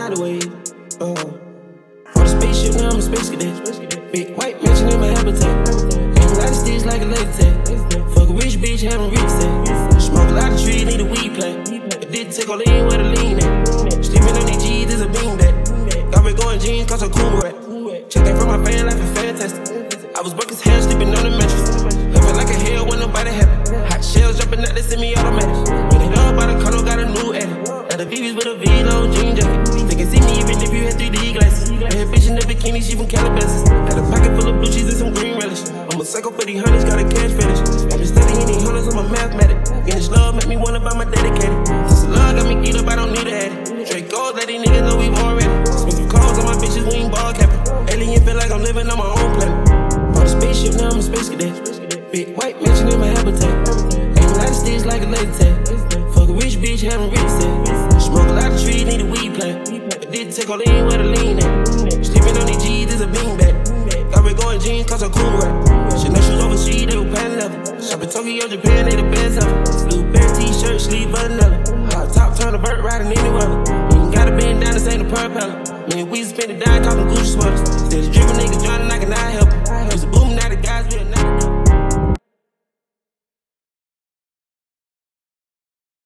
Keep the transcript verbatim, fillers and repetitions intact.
out the way. Uh, on a spaceship, now I'm a space cadet. Big white mansion in my habitat. In United States like a latex. Fuck a rich bitch, having rich sex. Smoke a lot of trees, need a weed plant. A dick tickle in where the lean at. Sleeping on these G's is a bean back. Got me going jeans, cause I'm cool rat. Check that from my fan, life is fantastic. I was broke as hell, sleeping on the mattress. Living like a hell when nobody happy. Hot shells jumping out, they send me automatic. When it up, by the condo, got a new edit. Now the V V's with a V-Lo jean jacket. They can see me even if you had three D glasses. Bad bitch in the bikini, she from Calabasas. Got a pocket full of blue cheese and some green relish. I'm a psycho for these hundreds, got a cash fetish. I've been studying these hundreds, I'm a mathematic. Getting this love make me wanna buy my dedicated. Since the love got me geeked up, I don't need a addict. Straight gold, let these niggas know we already. Spend some calls on my bitches, we ain't ball capping. Alien feel like I'm living on my own planet. On a spaceship, now I'm a space cadet. Big white mansion in my habitat. In United States like a latex. Fuck a rich bitch, having rich sex. Smoke a lot of trees, need a weed plant. A dick tickle in where the lean at. Sleeping on these G's is a bean back. Got me going jeans, cause I'm cool right. Chanel shoes overseas, they were pan leather. Shop in Tokyo, Japan, they the best ever. Blue bear t-shirt, sleeve vanilla. Hot top, turn a bird riding any weather. You ain't gotta bend down, this ain't a propeller. Me and we spend the dime,